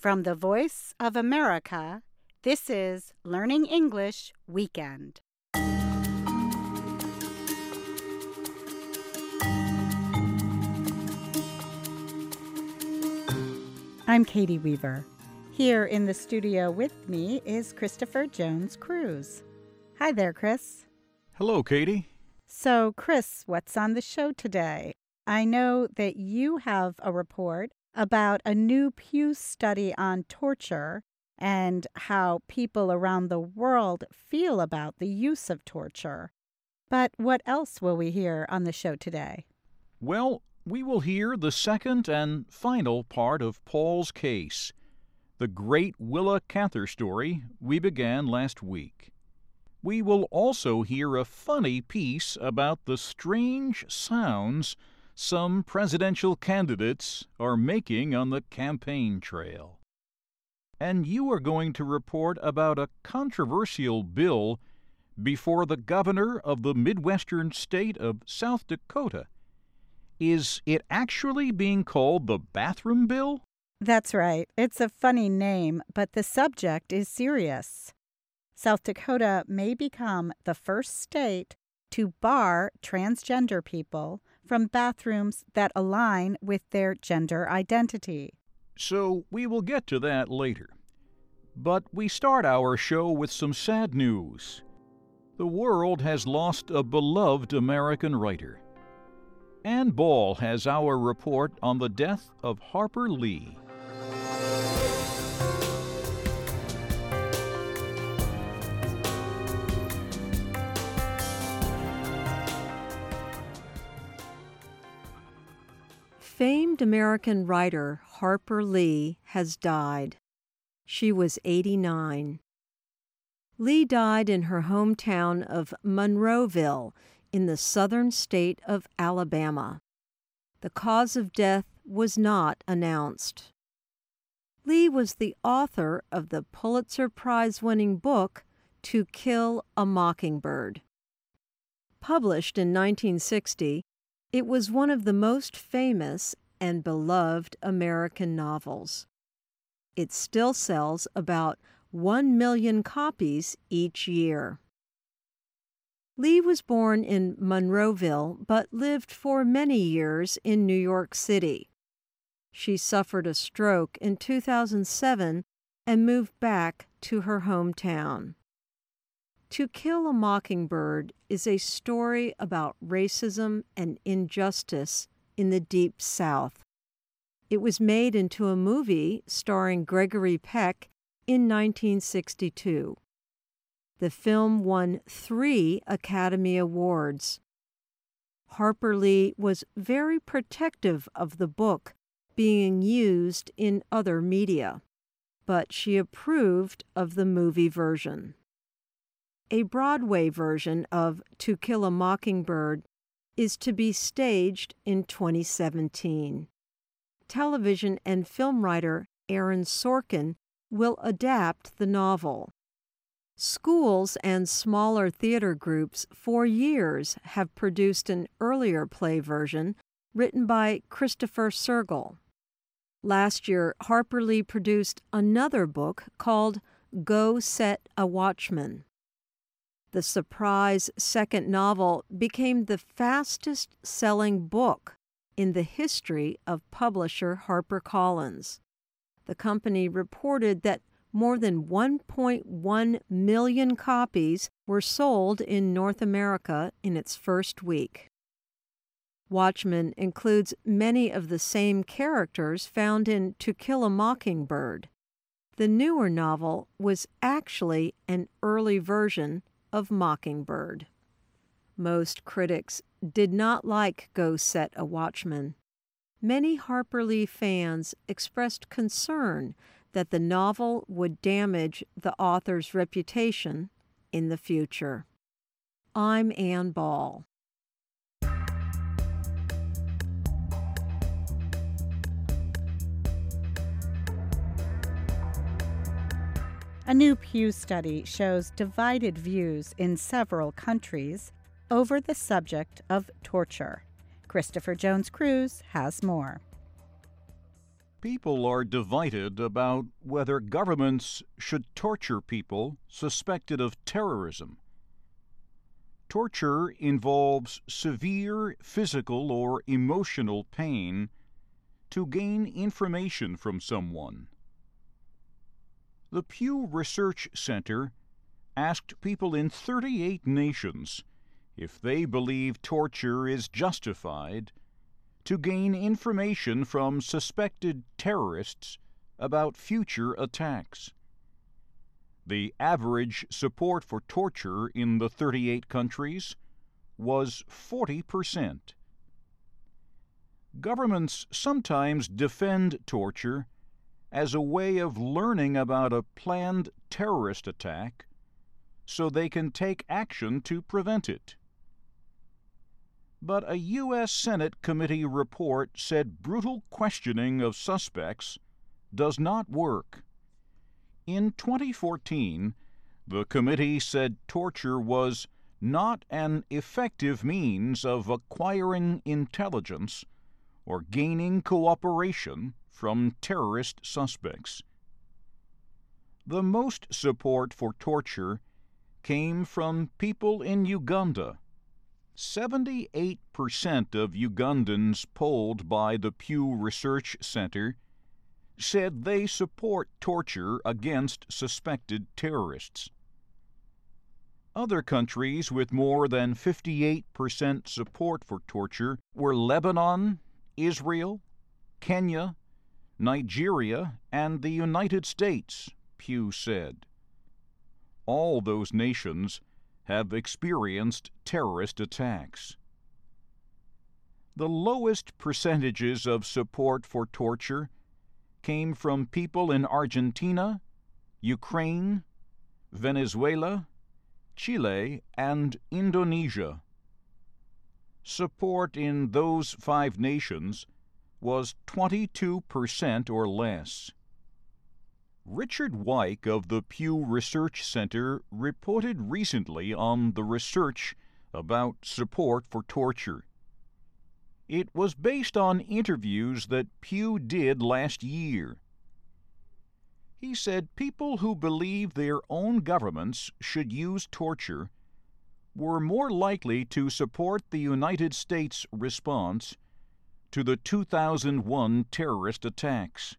From the Voice of America, this is Learning English Weekend. I'm Katie Weaver. Here in the studio with me is Christopher Jones Cruz. Hi there, Chris. Hello, Katie. So, Chris, what's on the show today? I know that you have a report about a new Pew study on torture and how people around the world feel about the use of torture. But what else will we hear on the show today? Well, we will hear the second and final part of Paul's case, the great Willa Cather story we began last week. We will also hear a funny piece about the strange sounds some presidential candidates are making on the campaign trail. And you are going to report about a controversial bill before the governor of the Midwestern state of South Dakota. Is it actually being called the bathroom bill? That's right. It's a funny name, but the subject is serious. South Dakota may become the first state to bar transgender people from bathrooms that align with their gender identity. So we will get to that later. But we start our show with some sad news. The world has lost a beloved American writer. Ann Ball has our report on the death of Harper Lee. Famed American writer Harper Lee has died. She was 89. Lee died in her hometown of Monroeville in the southern state of Alabama. The cause of death was not announced. Lee was the author of the Pulitzer Prize-winning book To Kill a Mockingbird. Published in 1960, it was one of the most famous and beloved American novels. It still sells about 1 million copies each year. Lee was born in Monroeville but lived for many years in New York City. She suffered a stroke in 2007 and moved back to her hometown. To Kill a Mockingbird is a story about racism and injustice in the Deep South. It was made into a movie starring Gregory Peck in 1962. The film won 3 Academy Awards. Harper Lee was very protective of the book being used in other media, but she approved of the movie version. A Broadway version of To Kill a Mockingbird is to be staged in 2017. Television and film writer Aaron Sorkin will adapt the novel. Schools and smaller theater groups for years have produced an earlier play version written by Christopher Sergel. Last year, Harper Lee produced another book called Go Set a Watchman. The surprise second novel became the fastest-selling book in the history of publisher HarperCollins. The company reported that more than 1.1 million copies were sold in North America in its first week. Watchmen includes many of the same characters found in To Kill a Mockingbird. The newer novel was actually an early version of Mockingbird. Most critics did not like Go Set a Watchman. Many Harper Lee fans expressed concern that the novel would damage the author's reputation in the future. I'm Ann Ball. A new Pew study shows divided views in several countries over the subject of torture. Christopher Jones Cruz has more. People are divided about whether governments should torture people suspected of terrorism. Torture involves severe physical or emotional pain to gain information from someone. The Pew Research Center asked people in 38 nations if they believe torture is justified to gain information from suspected terrorists about future attacks. The average support for torture in the 38 countries was 40%. Governments sometimes defend torture as a way of learning about a planned terrorist attack so they can take action to prevent it. But a U.S. Senate committee report said brutal questioning of suspects does not work. In 2014, the committee said torture was not an effective means of acquiring intelligence or gaining cooperation from terrorist suspects. The most support for torture came from people in Uganda. 78% of Ugandans polled by the Pew Research Center said they support torture against suspected terrorists. Other countries with more than 58% support for torture were Lebanon, Israel, Kenya, Nigeria, and the United States, Pew said. All those nations have experienced terrorist attacks. The lowest percentages of support for torture came from people in Argentina, Ukraine, Venezuela, Chile, and Indonesia. Support in those 5 nations was 22% or less. Richard Wyke of the Pew Research Center reported recently on the research about support for torture. It was based on interviews that Pew did last year. He said people who believe their own governments should use torture were more likely to support the United States response to the 2001 terrorist attacks.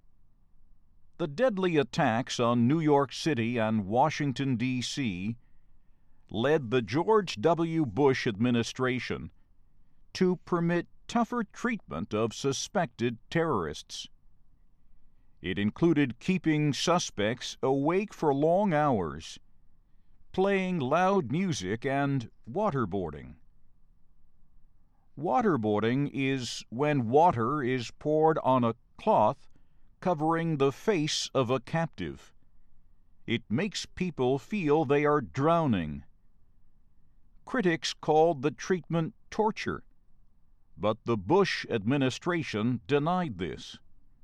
The deadly attacks on New York City and Washington, D.C. led the George W. Bush administration to permit tougher treatment of suspected terrorists. It included keeping suspects awake for long hours, playing loud music, and waterboarding. Waterboarding is when water is poured on a cloth covering the face of a captive. It makes people feel they are drowning. Critics called the treatment torture, but the Bush administration denied this.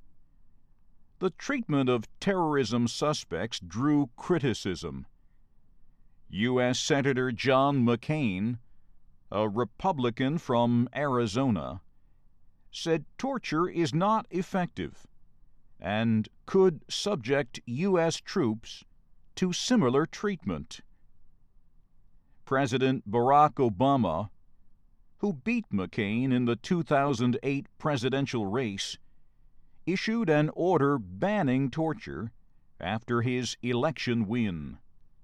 The treatment of terrorism suspects drew criticism. U.S. Senator John McCain, a Republican from Arizona, said torture is not effective and could subject U.S. troops to similar treatment. President Barack Obama, who beat McCain in the 2008 presidential race, issued an order banning torture after his election win.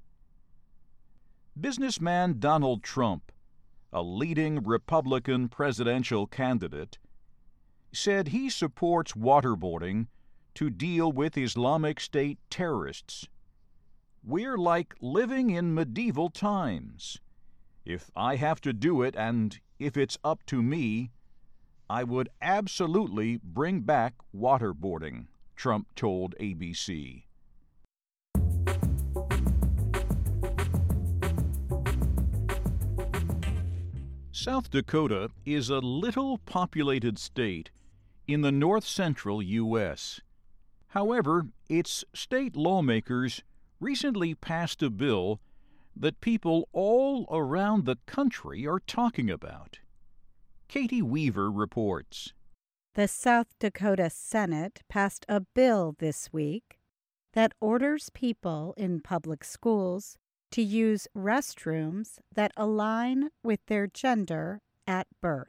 Businessman Donald Trump, a leading Republican presidential candidate, said he supports waterboarding to deal with Islamic State terrorists. "We're like living in medieval times. If I have to do it, and if it's up to me, I would absolutely bring back waterboarding," Trump told ABC. South Dakota is a little populated state in the north-central U.S. However, its state lawmakers recently passed a bill that people all around the country are talking about. Katie Weaver reports. The South Dakota Senate passed a bill this week that orders people in public schools to use restrooms that align with their gender at birth.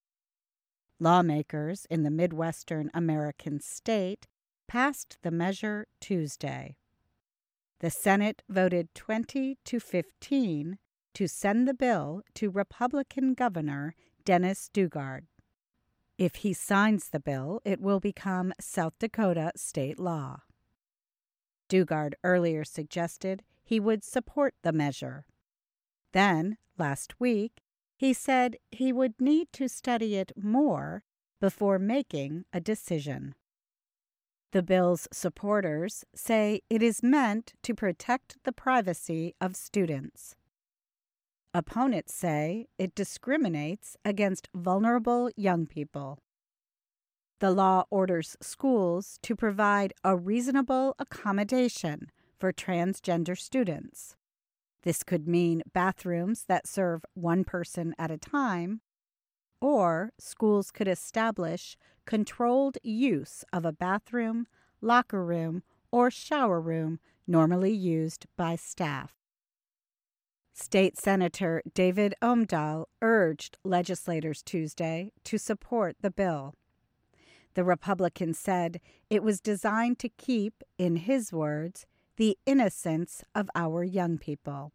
Lawmakers in the Midwestern American state passed the measure Tuesday. The Senate voted 20-15 to send the bill to Republican Governor Dennis Daugaard. If he signs the bill, it will become South Dakota state law. Daugaard earlier suggested he would support the measure. Then, last week, he said he would need to study it more before making a decision. The bill's supporters say it is meant to protect the privacy of students. Opponents say it discriminates against vulnerable young people. The law orders schools to provide a reasonable accommodation for transgender students. This could mean bathrooms that serve one person at a time, or schools could establish controlled use of a bathroom, locker room, or shower room normally used by staff. State Senator David Omdahl urged legislators Tuesday to support the bill. The Republican said it was designed to keep, in his words, the innocence of our young people.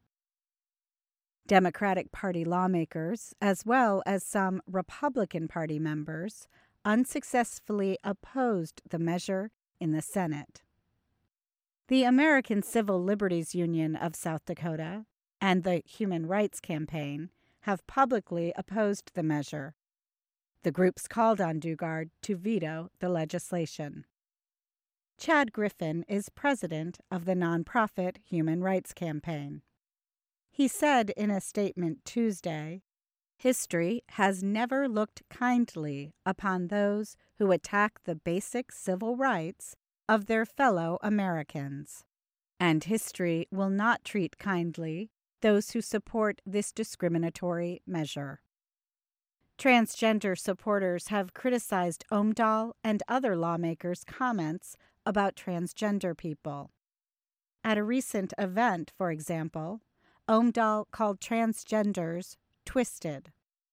Democratic Party lawmakers, as well as some Republican Party members, unsuccessfully opposed the measure in the Senate. The American Civil Liberties Union of South Dakota and the Human Rights Campaign have publicly opposed the measure. The groups called on Daugaard to veto the legislation. Chad Griffin is president of the nonprofit Human Rights Campaign. He said in a statement Tuesday, "History has never looked kindly upon those who attack the basic civil rights of their fellow Americans, and history will not treat kindly those who support this discriminatory measure." Transgender supporters have criticized Omdahl and other lawmakers' comments about transgender people. At a recent event, for example, Omdahl called transgenders twisted.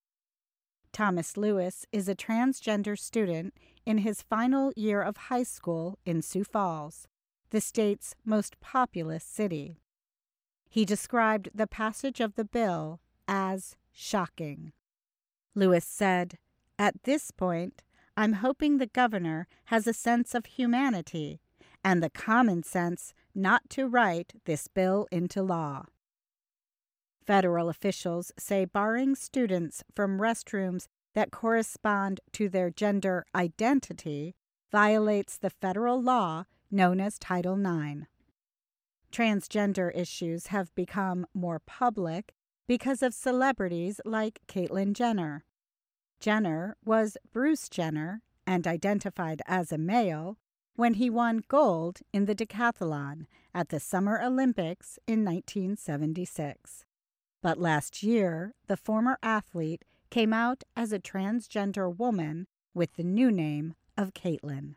Thomas Lewis is a transgender student in his final year of high school in Sioux Falls, the state's most populous city. He described the passage of the bill as shocking. Lewis said, "At this point, I'm hoping the governor has a sense of humanity and the common sense not to write this bill into law." Federal officials say barring students from restrooms that correspond to their gender identity violates the federal law known as Title IX. Transgender issues have become more public because of celebrities like Caitlyn Jenner. Jenner was Bruce Jenner and identified as a male when he won gold in the decathlon at the Summer Olympics in 1976. But last year, the former athlete came out as a transgender woman with the new name of Caitlyn.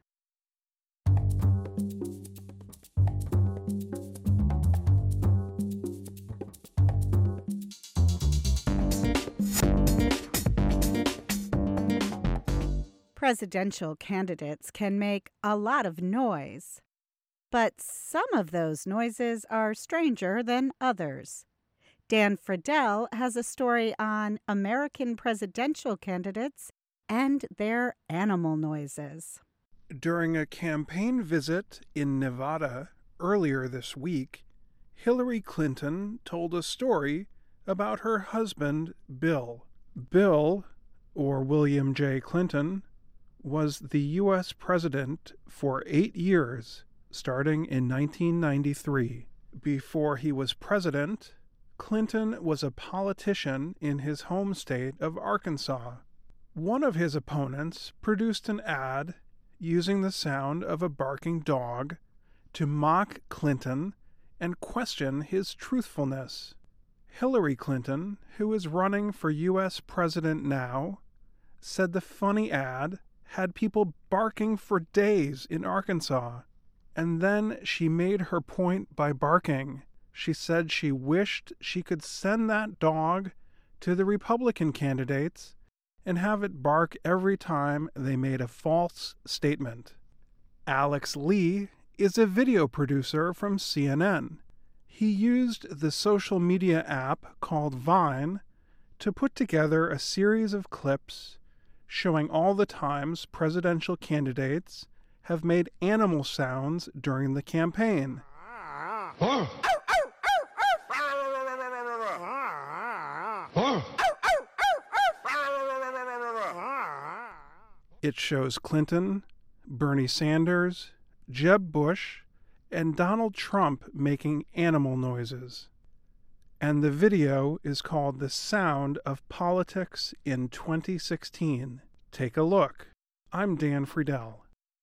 Presidential candidates can make a lot of noise, but some of those noises are stranger than others. Dan Friedel has a story on American presidential candidates and their animal noises. During a campaign visit in Nevada earlier this week, Hillary Clinton told a story about her husband, Bill. Bill, or William J. Clinton, was the U.S. president for 8 years, starting in 1993. Before he was president, Clinton was a politician in his home state of Arkansas. One of his opponents produced an ad using the sound of a barking dog to mock Clinton and question his truthfulness. Hillary Clinton, who is running for U.S. president now, said the funny ad had people barking for days in Arkansas. And then she made her point by barking. She said she wished she could send that dog to the Republican candidates and have it bark every time they made a false statement. Alex Lee is a video producer from CNN. He used the social media app called Vine to put together a series of clips showing all the times presidential candidates have made animal sounds during the campaign. It shows Clinton, Bernie Sanders, Jeb Bush, and Donald Trump making animal noises. And the video is called The Sound of Politics in 2016. Take a look. I'm Dan Friedel.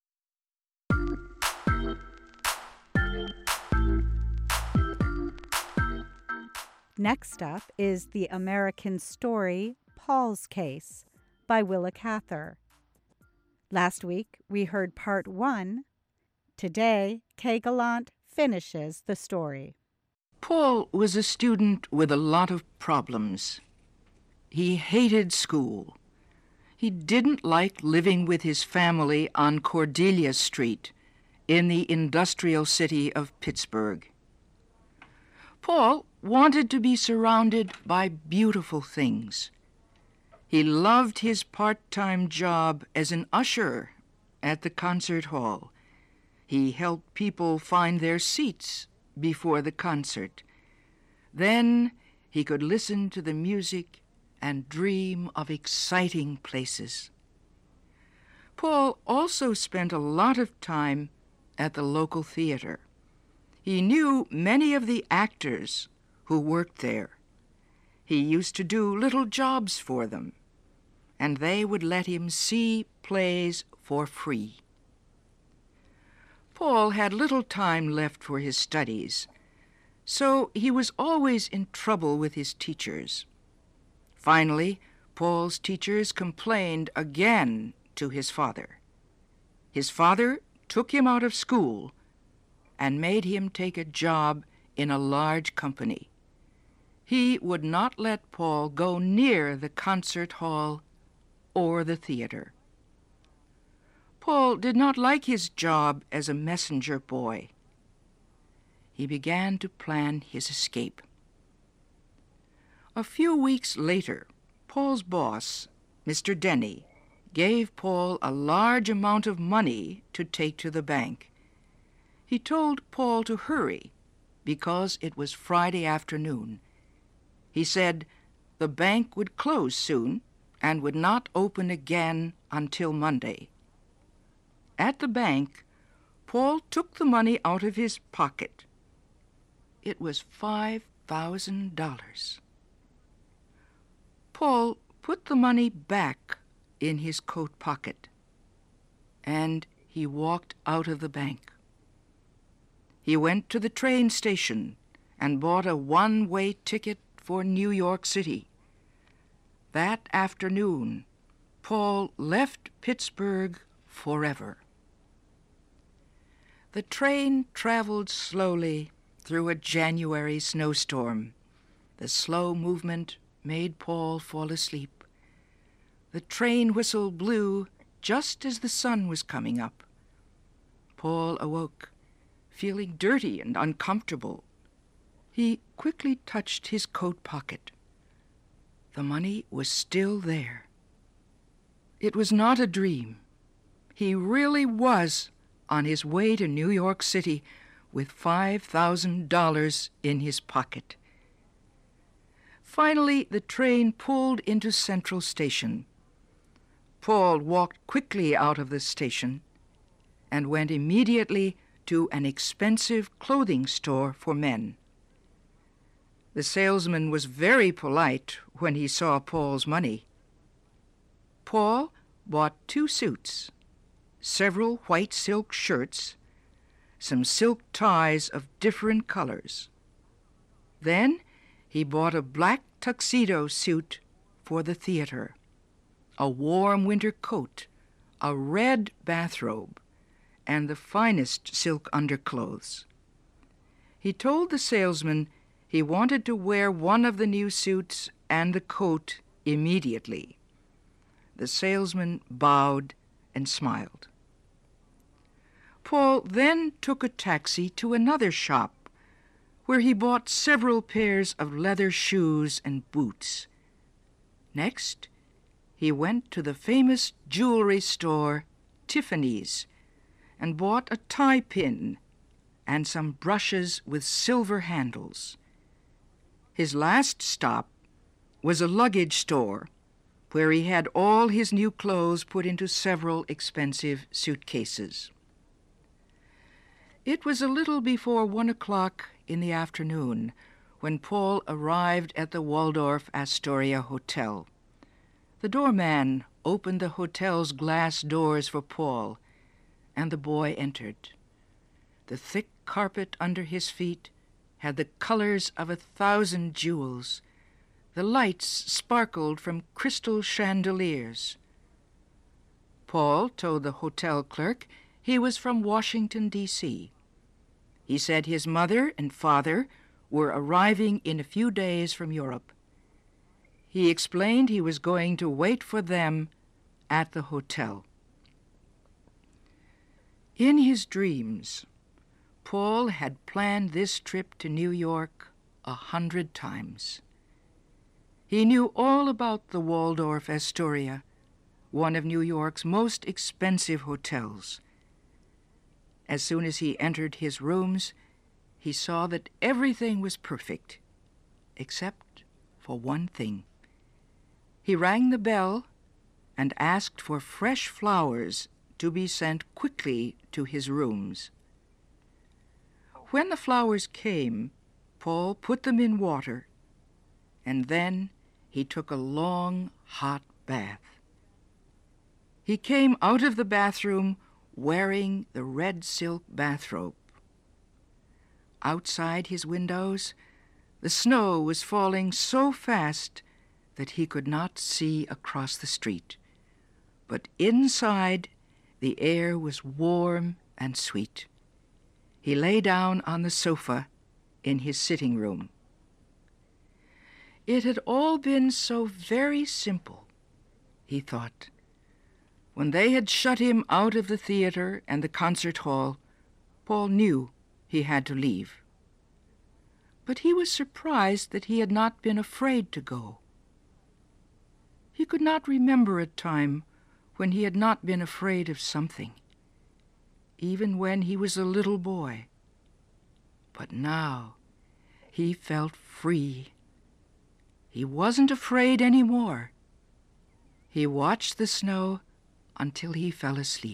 Next up is the American story Paul's Case by Willa Cather. Last week we heard part 1. Today, Kay Gallant finishes the story. Paul was a student with a lot of problems. He hated school. He didn't like living with his family on Cordelia Street in the industrial city of Pittsburgh. Paul wanted to be surrounded by beautiful things. He loved his part-time job as an usher at the concert hall. He helped people find their seats before the concert. Then he could listen to the music and dream of exciting places. Paul also spent a lot of time at the local theater. He knew many of the actors who worked there. He used to do little jobs for them, and they would let him see plays for free. Paul had little time left for his studies, so he was always in trouble with his teachers. Finally, Paul's teachers complained again to his father. His father took him out of school and made him take a job in a large company. He would not let Paul go near the concert hall or the theater. Paul did not like his job as a messenger boy. He began to plan his escape. A few weeks later, Paul's boss, Mr. Denny, gave Paul a large amount of money to take to the bank. He told Paul to hurry because it was Friday afternoon. He said the bank would close soon and would not open again until Monday. At the bank, Paul took the money out of his pocket. It was $5,000. Paul put the money back in his coat pocket, and he walked out of the bank. He went to the train station and bought a one-way ticket for New York City. That afternoon, Paul left Pittsburgh forever. The train traveled slowly through a January snowstorm. The slow movement made Paul fall asleep. The train whistle blew just as the sun was coming up. Paul awoke, feeling dirty and uncomfortable. He quickly touched his coat pocket. The money was still there. It was not a dream. He really was on his way to New York City with $5,000 in his pocket. Finally, the train pulled into Central Station. Paul walked quickly out of the station and went immediately to an expensive clothing store for men. The salesman was very polite when he saw Paul's money. Paul bought 2 suits, several white silk shirts, some silk ties of different colors. Then he bought a black tuxedo suit for the theater, a warm winter coat, a red bathrobe and the finest silk underclothes. He told the salesman he wanted to wear one of the new suits and the coat immediately. The salesman bowed and smiled. Paul then took a taxi to another shop, where he bought several pairs of leather shoes and boots. Next, he went to the famous jewelry store, Tiffany's, and bought a tie pin and some brushes with silver handles. His last stop was a luggage store, where he had all his new clothes put into several expensive suitcases. It was a little before 1 o'clock in the afternoon when Paul arrived at the Waldorf Astoria Hotel. The doorman opened the hotel's glass doors for Paul, and the boy entered. The thick carpet under his feet had the colors of 1,000 jewels. The lights sparkled from crystal chandeliers. Paul told the hotel clerk he was from Washington, D.C. He said his mother and father were arriving in a few days from Europe. He explained he was going to wait for them at the hotel. In his dreams, Paul had planned this trip to New York 100 times. He knew all about the Waldorf Astoria, one of New York's most expensive hotels. As soon as he entered his rooms, he saw that everything was perfect, except for one thing. He rang the bell and asked for fresh flowers to be sent quickly to his rooms. When the flowers came, Paul put them in water, and then he took a long, hot bath. He came out of the bathroom wearing the red silk bathrobe. Outside his windows, the snow was falling so fast that he could not see across the street. But inside, the air was warm and sweet. He lay down on the sofa in his sitting room. It had all been so very simple, he thought. When they had shut him out of the theater and the concert hall, Paul knew he had to leave. But he was surprised that he had not been afraid to go. He could not remember a time when he had not been afraid of something, even when he was a little boy. But now he felt free. He wasn't afraid anymore. He watched the snow until he fell asleep.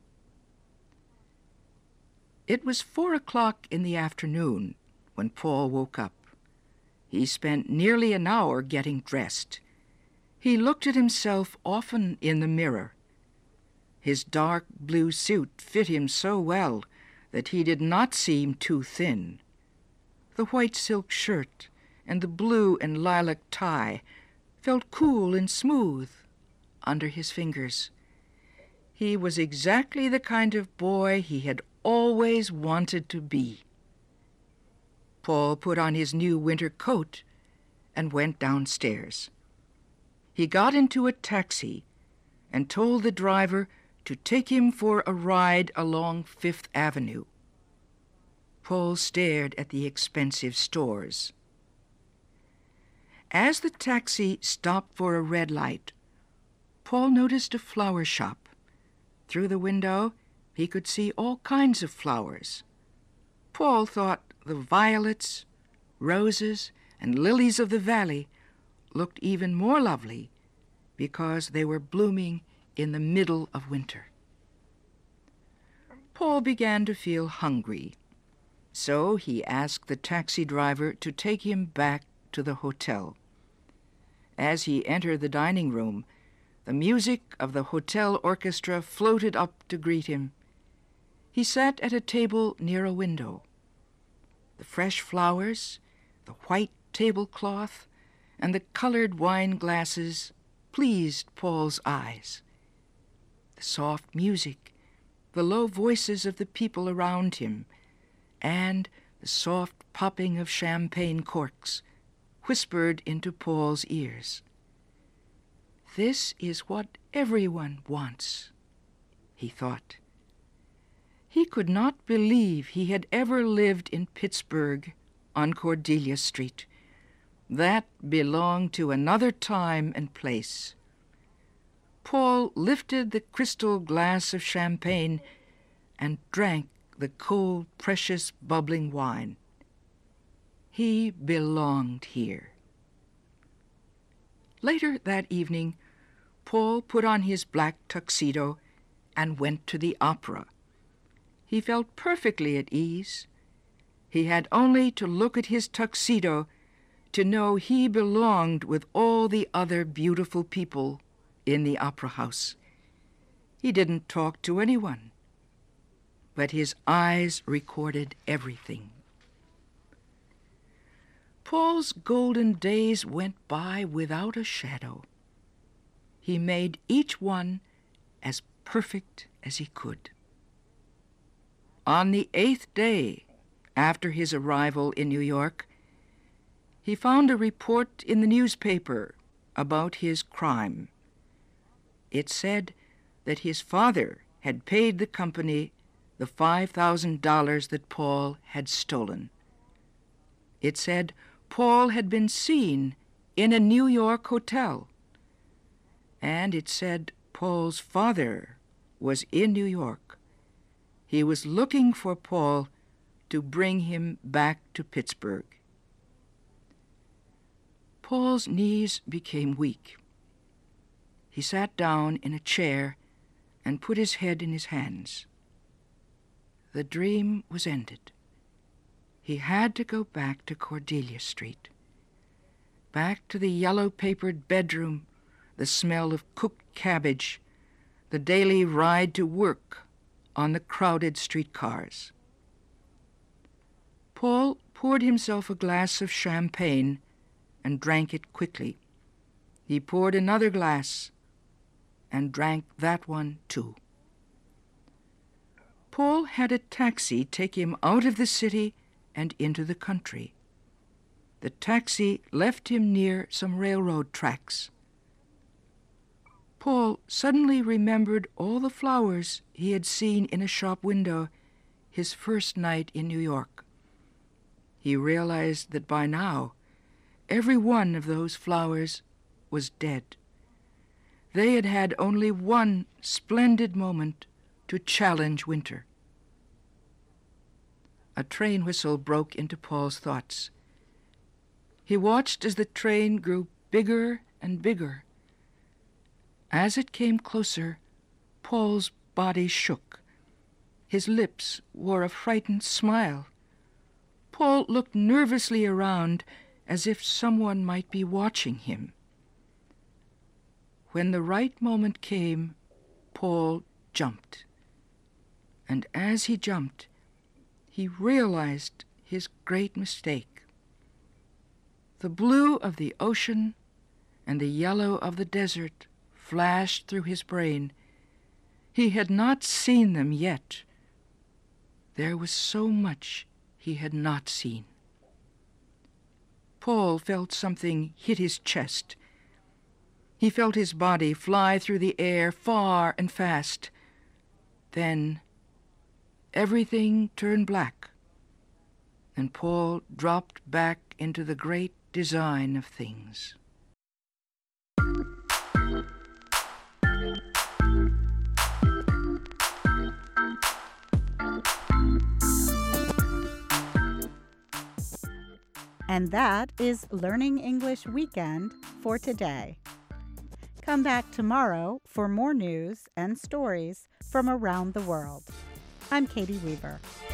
It was 4 o'clock in the afternoon when Paul woke up. He spent nearly an hour getting dressed. He looked at himself often in the mirror. His dark blue suit fit him so well that he did not seem too thin. The white silk shirt and the blue and lilac tie felt cool and smooth under his fingers. He was exactly the kind of boy he had always wanted to be. Paul put on his new winter coat and went downstairs. He got into a taxi and told the driver to take him for a ride along Fifth Avenue. Paul stared at the expensive stores. As the taxi stopped for a red light, Paul noticed a flower shop. Through the window, he could see all kinds of flowers. Paul thought the violets, roses, and lilies of the valley looked even more lovely because they were blooming in the middle of winter. Paul began to feel hungry, so he asked the taxi driver to take him back to the hotel. As he entered the dining room, the music of the hotel orchestra floated up to greet him. He sat at a table near a window. The fresh flowers, the white tablecloth, and the colored wine glasses pleased Paul's eyes. The the soft music, the low voices of the people around him, and the soft popping of champagne corks whispered into Paul's ears. "This is what everyone wants," he thought. He could not believe he had ever lived in Pittsburgh on Cordelia Street. That belonged to another time and place. Paul lifted the crystal glass of champagne and drank the cold, precious, bubbling wine. He belonged here. Later that evening, Paul put on his black tuxedo and went to the opera. He felt perfectly at ease. He had only to look at his tuxedo to know he belonged with all the other beautiful people in the opera house. He didn't talk to anyone, but his eyes recorded everything. Paul's golden days went by without a shadow. He made each one as perfect as he could. On the 8th day after his arrival in New York, he found a report in the newspaper about his crime. It said that his father had paid the company the $5,000 that Paul had stolen. It said Paul had been seen in a New York hotel, and it said Paul's father was in New York. He was looking for Paul to bring him back to Pittsburgh. Paul's knees became weak. He sat down in a chair and put his head in his hands. The dream was ended. He had to go back to Cordelia Street, back to the yellow-papered bedroom, the smell of cooked cabbage, the daily ride to work on the crowded streetcars. Paul poured himself a glass of champagne and drank it quickly. He poured another glass and drank that one too. Paul had a taxi take him out of the city and into the country. The taxi left him near some railroad tracks. Paul suddenly remembered all the flowers he had seen in a shop window his first night in New York. He realized that by now every one of those flowers was dead. They had had only one splendid moment to challenge winter. A train whistle broke into Paul's thoughts. He watched as the train grew bigger and bigger. As it came closer, Paul's body shook. His lips wore a frightened smile. Paul looked nervously around as if someone might be watching him. When the right moment came, Paul jumped. And as he jumped, he realized his great mistake. The blue of the ocean and the yellow of the desert flashed through his brain. He had not seen them yet. There was so much he had not seen. Paul felt something hit his chest. He felt his body fly through the air far and fast. Then everything turned black, and Paul dropped back into the great design of things. And that is Learning English Weekend for today. Come back tomorrow for more news and stories from around the world. I'm Katie Weaver.